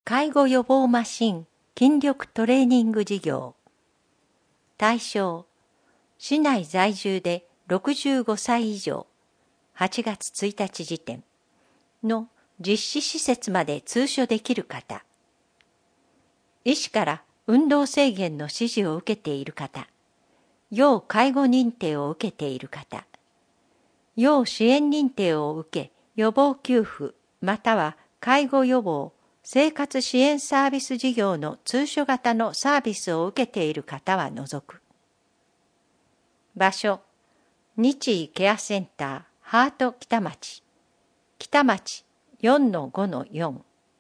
介護予防マシン筋力トレーニング事業。対象、市内在住で65歳以上、8月1日時点の実施施設まで通所できる方。医師から運動制限の指示を受けている方。要介護認定を受けている方。要支援認定を受け、予防給付または介護予防、生活支援サービス事業の通所型のサービスを受けている方は除く。場所、日医ケアセンター、ハート北町、北町 4-5-4。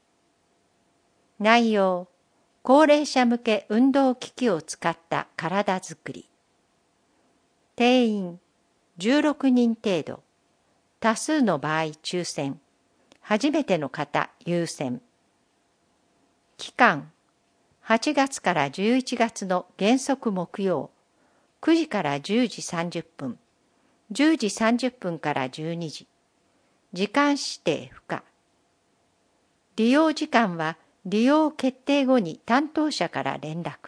内容、高齢者向け運動機器を使った体づくり。定員、16人程度。多数の場合抽選。初めての方優先。期間、8月から11月の原則木曜、9時から10時30分、10時30分から12時。時間指定不可。利用時間は利用決定後に担当者から連絡。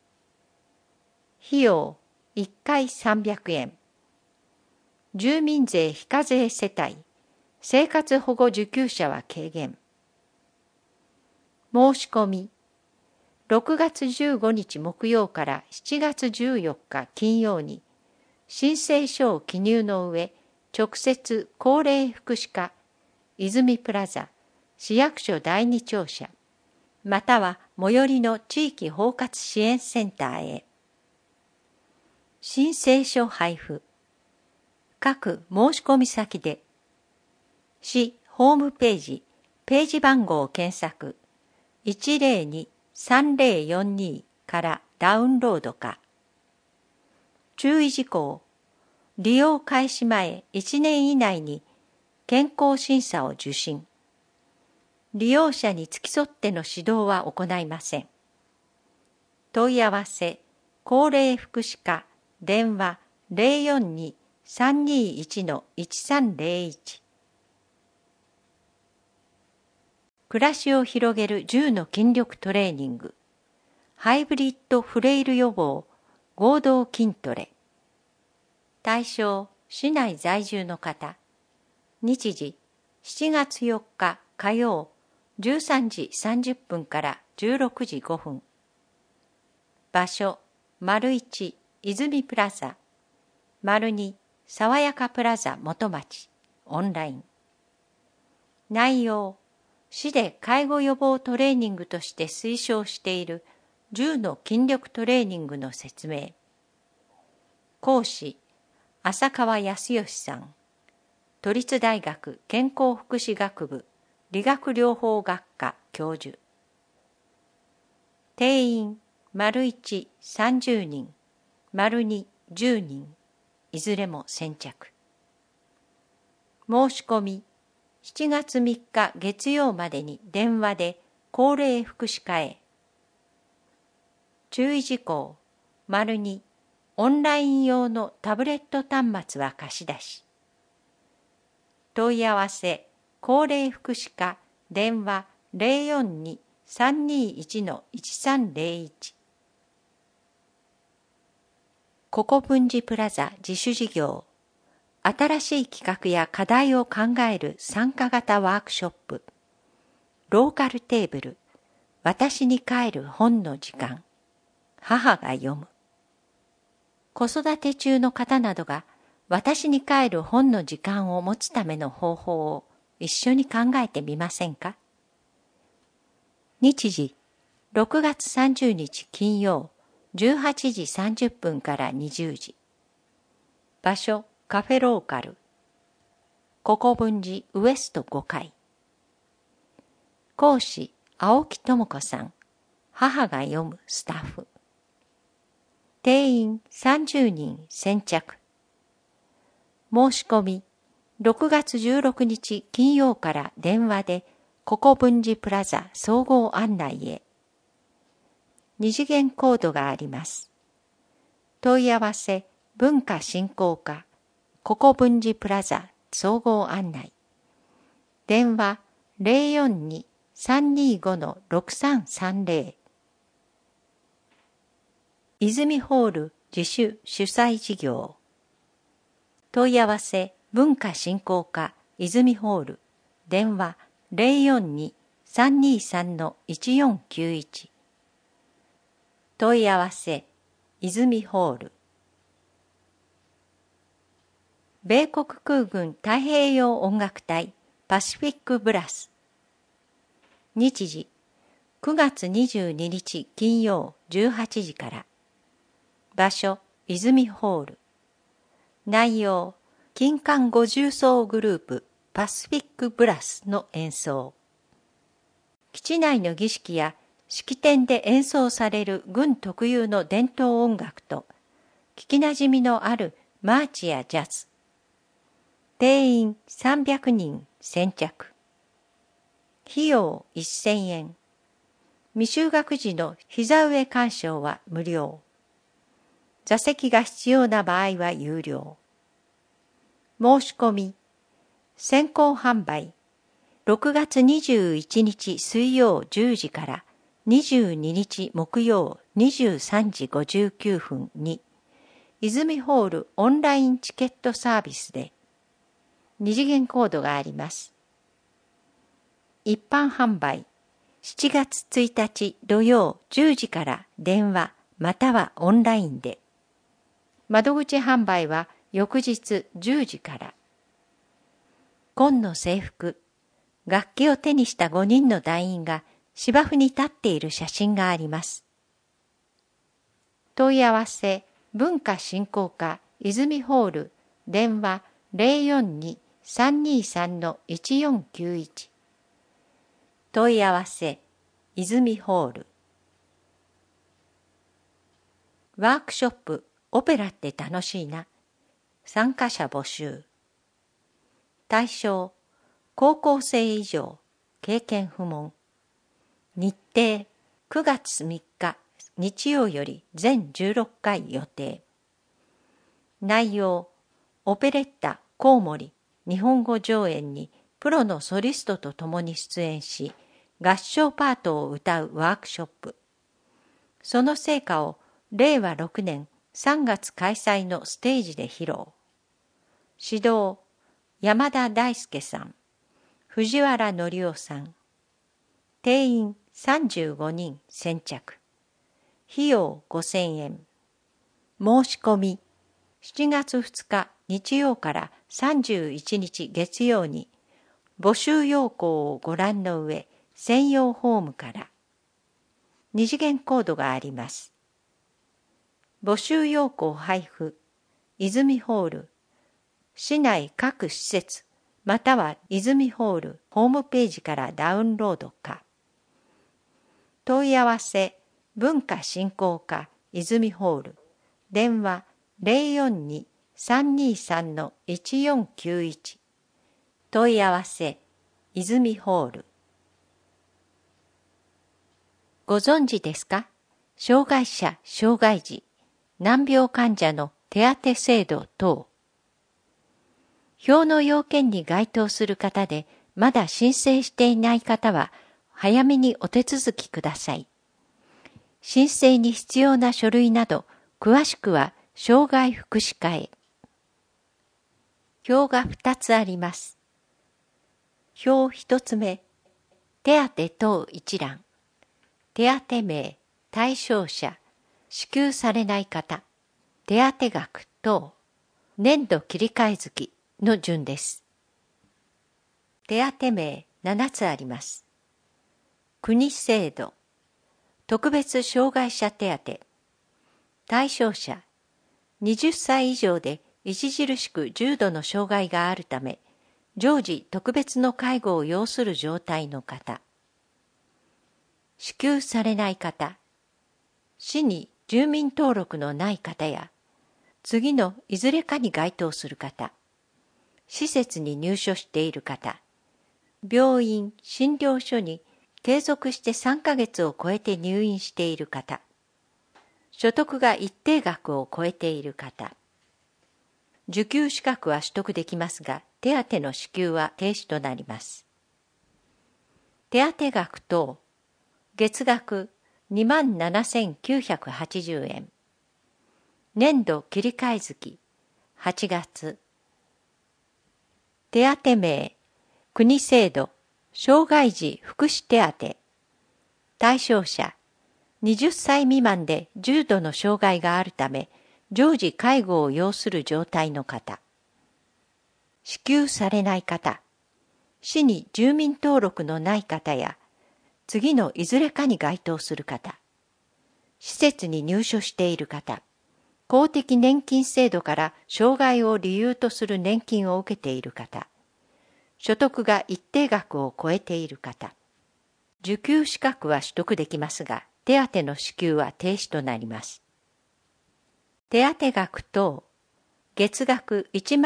費用、1回300円。住民税非課税世帯、生活保護受給者は軽減。申し込み、6月15日木曜から7月14日金曜に、申請書を記入の上、直接高齢福祉課、泉プラザ、市役所第二庁舎、または最寄りの地域包括支援センターへ。申請書配布。各申し込み先で、市ホームページ、ページ番号を検索、102-3042からダウンロードか。注意事項、利用開始前1年以内に健康審査を受診。利用者に付き添っての指導は行いません。問い合わせ、高齢福祉課、電話042-321-1301。暮らしを広げる10の筋力トレーニング。ハイブリッドフレイル予防、合同筋トレ。対象、市内在住の方。日時、7月4日火曜、13時30分から16時5分。場所、1、泉プラザ。2、爽やかプラザ元町、オンライン。内容、市で介護予防トレーニングとして推奨している10の筋力トレーニングの説明。講師、浅川康義さん。都立大学健康福祉学部理学療法学科教授。定員、1、30人、2、10人。いずれも先着。申し込み、7月3日月曜までに電話で高齢福祉課へ。注意事項、2、オンライン用のタブレット端末は貸し出し。問い合わせ、高齢福祉課、電話042-321-1301。ココブンジプラザ自主事業。新しい企画や課題を考える参加型ワークショップ。ローカルテーブル。私に帰る本の時間。母が読む。子育て中の方などが私に帰る本の時間を持つための方法を一緒に考えてみませんか？日時、6月30日金曜、18時30分から20時。場所、カフェローカル。ココブンジウエスト5階。講師、青木智子さん。母が読むスタッフ。定員30人先着。申し込み、6月16日金曜から電話でココブンジプラザ総合案内へ。2次元コードがあります。問い合わせ、文化振興課、ココブンジプラザ総合案内。電話 325-6330。泉ホール自主主催事業。問い合わせ文化振興課泉ホール。電話042-323-1491。問い合わせ泉ホール。米国空軍太平洋音楽隊パシフィックブラス。日時9月22日金曜18時から。場所泉ホール。内容金管五重奏グループパシフィックブラスの演奏。基地内の儀式や式典で演奏される軍特有の伝統音楽と聞きなじみのあるマーチやジャズ。定員300人先着。費用1000円。未就学児の膝上鑑賞は無料。座席が必要な場合は有料。申し込み。先行販売。6月21日水曜10時から22日木曜23時59分に泉ホールオンラインチケットサービスで二次元コードがあります。一般販売7月1日土曜10時から電話またはオンラインで。窓口販売は翌日10時から。紺の制服。楽器を手にした5人の団員が芝生に立っている写真があります。問い合わせ文化振興課泉ホール電話042-323-1491。問い合わせ泉ホール。ワークショップオペラって楽しいな。参加者募集。対象高校生以上、経験不問。日程9月3日日曜より全16回予定。内容オペレッタコウモリ日本語上演にプロのソリストと共に出演し、合唱パートを歌うワークショップ。その成果を令和6年3月開催のステージで披露。指導山田大輔さん。藤原則夫さん。定員35人先着。費用5000円。申し込み。7月2日日曜から31日月曜に募集要項をご覧の上、専用フォームから二次元コードがあります。募集要項配布。泉ホール。市内各施設。または泉ホールホームページからダウンロードか。問い合わせ文化振興課泉ホール電話042-323-1491。問い合わせ泉ホール。ご存知ですか？障害者・障害児、難病患者の手当制度等。表の要件に該当する方で、まだ申請していない方は、早めにお手続きください。申請に必要な書類など、詳しくは、障害福祉課へ。表が2つあります。表1つ目、手当等一覧。手当名、対象者、支給されない方、手当額等、年度切り替え月、の順です。手当名7つあります。国制度、特別障害者手当、対象者、20歳以上で著しく重度の障害があるため、常時特別の介護を要する状態の方。支給されない方、市に住民登録のない方や、次のいずれかに該当する方。施設に入所している方、病院・診療所に継続して3ヶ月を超えて入院している方、所得が一定額を超えている方、受給資格は取得できますが、手当の支給は停止となります。 手当額等、月額27,980円。年度切り替え月、8月。手当名、国制度、障害児福祉手当。対象者、20歳未満で重度の障害があるため、常時介護を要する状態の方。支給されない方、市に住民登録のない方や、次のいずれかに該当する方、施設に入所している方、公的年金制度から障害を理由とする年金を受けている方、所得が一定額を超えている方、受給資格は取得できますが、手当の支給は停止となります。手当額等、月額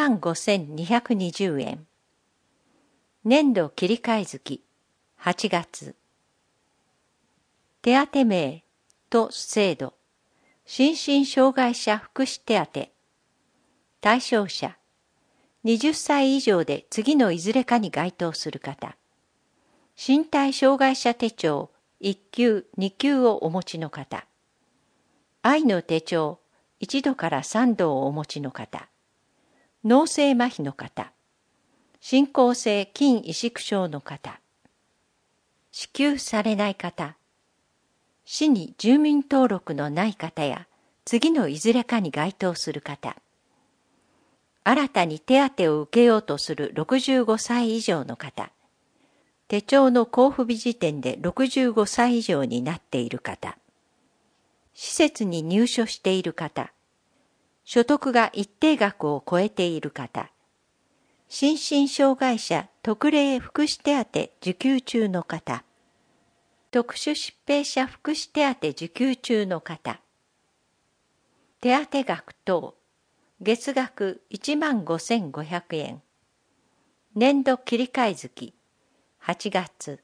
15,220円。年度切り替え月、8月。手当名と制度、心身障害者福祉手当。対象者、20歳以上で次のいずれかに該当する方。身体障害者手帳1級、2級をお持ちの方。愛の手帳1度から3度をお持ちの方。脳性麻痺の方。進行性筋萎縮症の方。支給されない方。市に住民登録のない方や、次のいずれかに該当する方。新たに手当を受けようとする65歳以上の方。手帳の交付日時点で65歳以上になっている方。施設に入所している方。所得が一定額を超えている方。心身障害者特例福祉手当受給中の方。特殊疾病者福祉手当受給中の方。手当額等、月額15,500円。年度切り替え月、8月。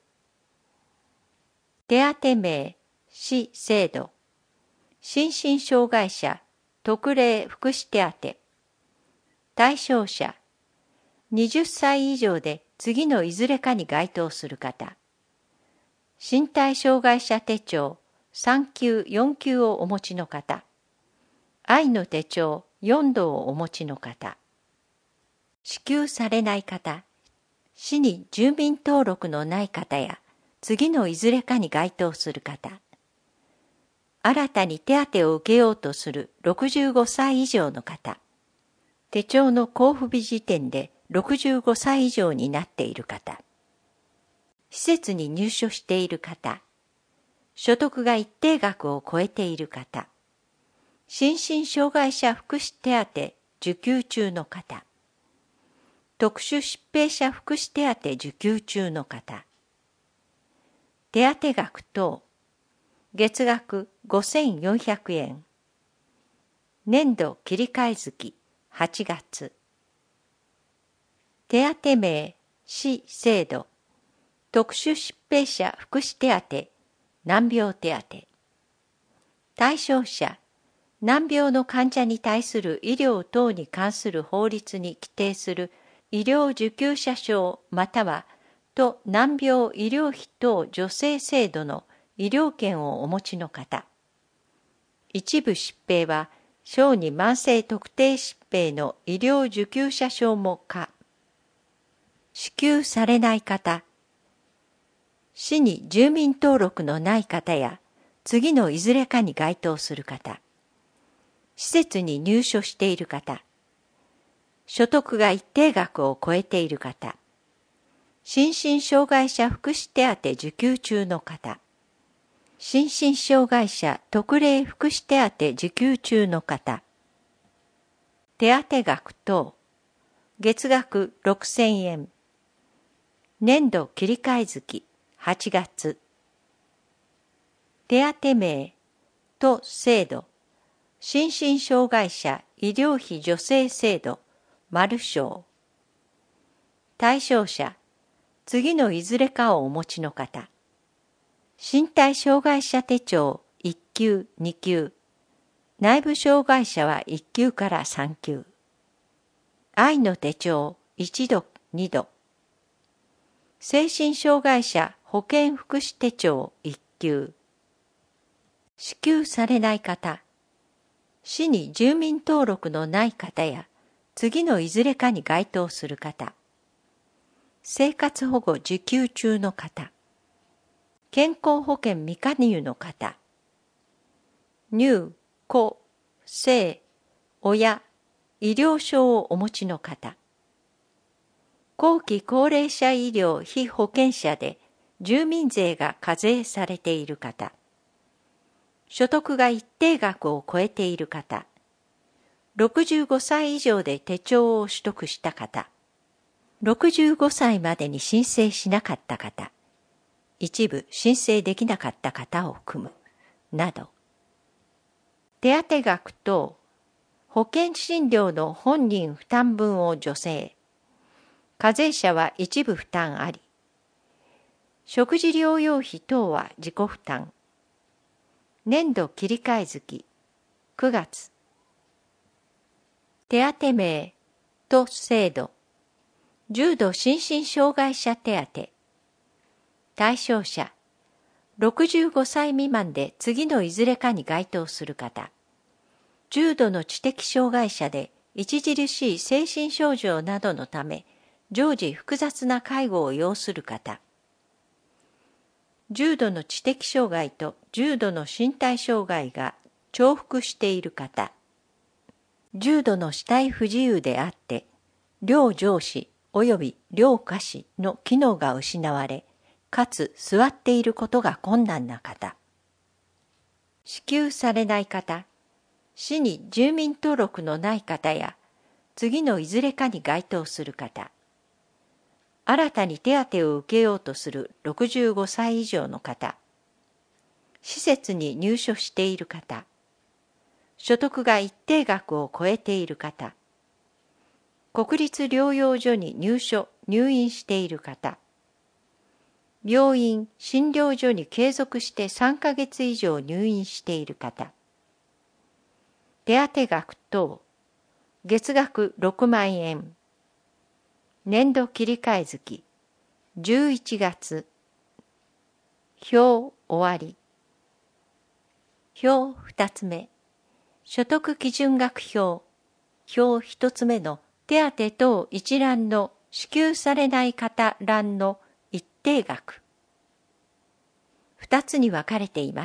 手当名、市制度。心身障害者特例福祉手当。対象者、20歳以上で次のいずれかに該当する方。身体障害者手帳3級、4級をお持ちの方。愛の手帳4度をお持ちの方。支給されない方。市に住民登録のない方や、次のいずれかに該当する方。新たに手当を受けようとする65歳以上の方。手帳の交付日時点で65歳以上になっている方。施設に入所している方。所得が一定額を超えている方。心身障害者福祉手当受給中の方。特殊疾病者福祉手当受給中の方。手当額等、月額5,400円。年度切り替え月、8月。手当名、市制度。特殊疾病者福祉手当、難病手当。対象者、難病の患者に対する医療等に関する法律に規定する医療受給者証または都難病医療費等助成制度の医療券をお持ちの方。一部疾病は小児慢性特定疾病の医療受給者証も可。支給されない方。市に住民登録のない方や、次のいずれかに該当する方。施設に入所している方。所得が一定額を超えている方。心身障害者福祉手当受給中の方。心身障害者特例福祉手当受給中の方。手当額等、月額6,000円。年度切り替え月、8月。手当名、都制度、心身障害者医療費助成制度、丸章。対象者、次のいずれかをお持ちの方。身体障害者手帳1級、2級。内部障害者は1級から3級。愛の手帳1度、2度。精神障害者保健福祉手帳1級。支給されない方、市に住民登録のない方や、次のいずれかに該当する方、生活保護受給中の方、健康保険未加入の方、入、子、生、親、医療証をお持ちの方、後期高齢者医療被保険者で住民税が課税されている方、所得が一定額を超えている方、65歳以上で手帳を取得した方、65歳までに申請しなかった方、一部申請できなかった方を含む、など。手当額等、保険診療の本人負担分を助成。課税者は一部負担あり。食事療養費等は自己負担。年度切り替え月、9月。手当名と制度。重度心身障害者手当。対象者。65歳未満で次のいずれかに該当する方。重度の知的障害者で著しい精神症状などのため、常時複雑な介護を要する方。重度の知的障害と重度の身体障害が重複している方。重度の肢体不自由であって、両上肢及び両下肢の機能が失われ、かつ座っていることが困難な方。支給されない方、市に住民登録のない方や、次のいずれかに該当する方。新たに手当を受けようとする65歳以上の方。施設に入所している方。所得が一定額を超えている方。国立療養所に入院している方。病院、診療所に継続して3ヶ月以上入院している方。手当額等、月額6万円。年度切り替え月、11月。表終わり。表2つ目。所得基準額表。表1つ目の手当等一覧の支給されない方欄の一定額。2つに分かれています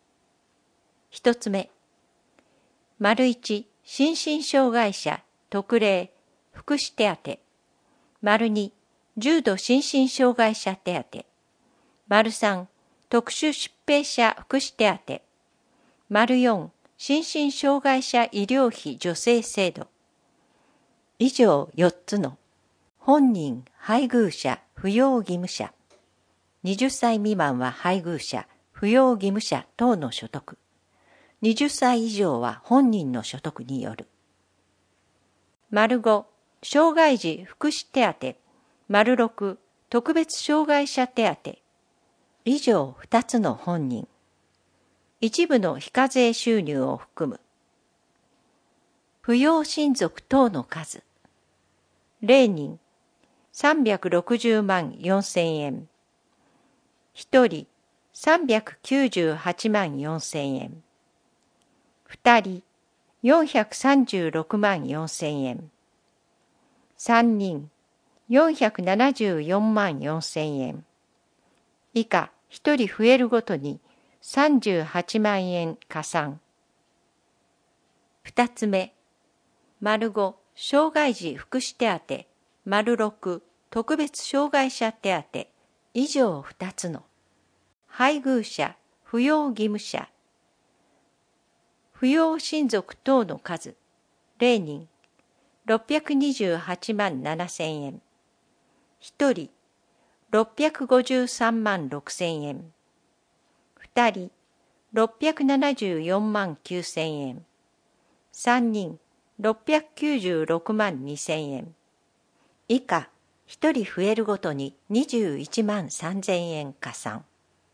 。1つ目。丸1、心身障害者、特例、福祉手当。丸2、重度心身障害者手当。丸3、特殊疾病者福祉手当。丸4、心身障害者医療費助成制度。以上4つの本人、配偶者、扶養義務者。20歳未満は配偶者、扶養義務者等の所得。20歳以上は本人の所得による。丸5、障害児福祉手当。丸6、特別障害者手当。以上2つの本人。一部の非課税収入を含む。扶養親族等の数。0人、360万4千円。1人、398万4千円。2人、436万4千円。3人、474万4千円。以下、1人増えるごとに38万円加算。2つ目、丸5、障害児福祉手当。丸6、特別障害者手当。以上2つの配偶者、扶養義務者、扶養親族等の数。0人、628万7千円。1人、653万6千円。2人、674万9千円。3人、696万2千円。以下、1人増えるごとに21万3千円加算。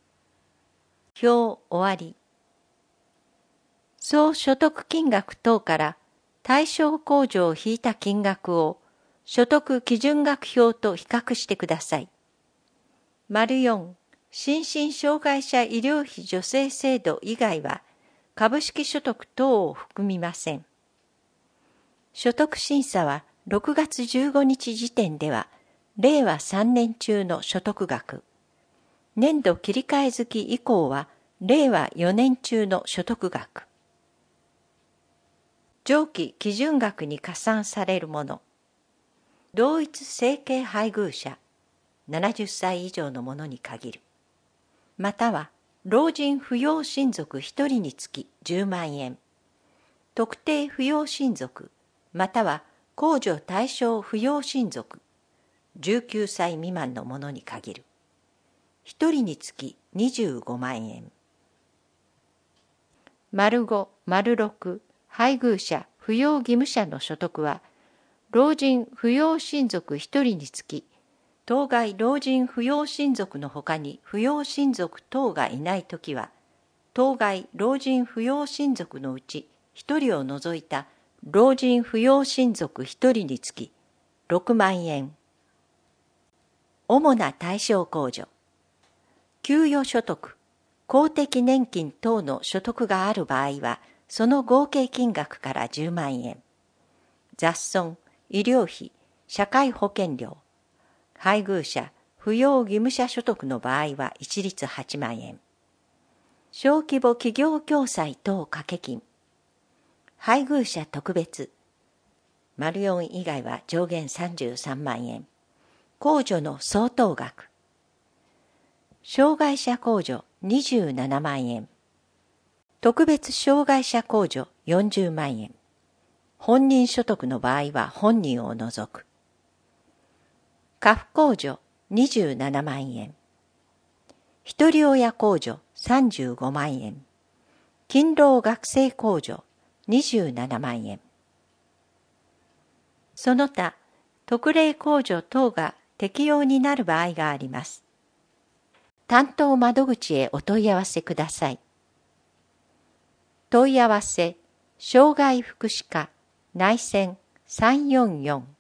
表終わり。総所得金額等から対象控除を引いた金額を所得基準額表と比較してください。丸4、 心身障害者医療費助成制度以外は株式所得等を含みません。所得審査は6月15日時点では令和3年中の所得額、年度切り替え月以降は令和4年中の所得額。上記基準額に加算されるもの。同一生計配偶者、70歳以上の者に限る。または、老人扶養親族1人につき10万円。特定扶養親族、または控除対象扶養親族、19歳未満の者に限る。1人につき25万円。丸5、丸6、配偶者、扶養義務者の所得は、老人扶養親族1人につき、当該老人扶養親族のほかに扶養親族等がいないときは、当該老人扶養親族のうち1人を除いた老人扶養親族1人につき6万円。主な対象控除。給与所得、公的年金等の所得がある場合は、その合計金額から10万円。雑損、医療費、社会保険料、配偶者、扶養義務者所得の場合は一律8万円。小規模企業共済等掛け金。配偶者特別。丸4以外は上限33万円。控除の相当額。障害者控除27万円。特別障害者控除40万円。本人所得の場合は本人を除く。家父控除27万円。一人親控除35万円。勤労学生控除27万円。その他、特例控除等が適用になる場合があります。担当窓口へお問い合わせください。問い合わせ、障害福祉課内線344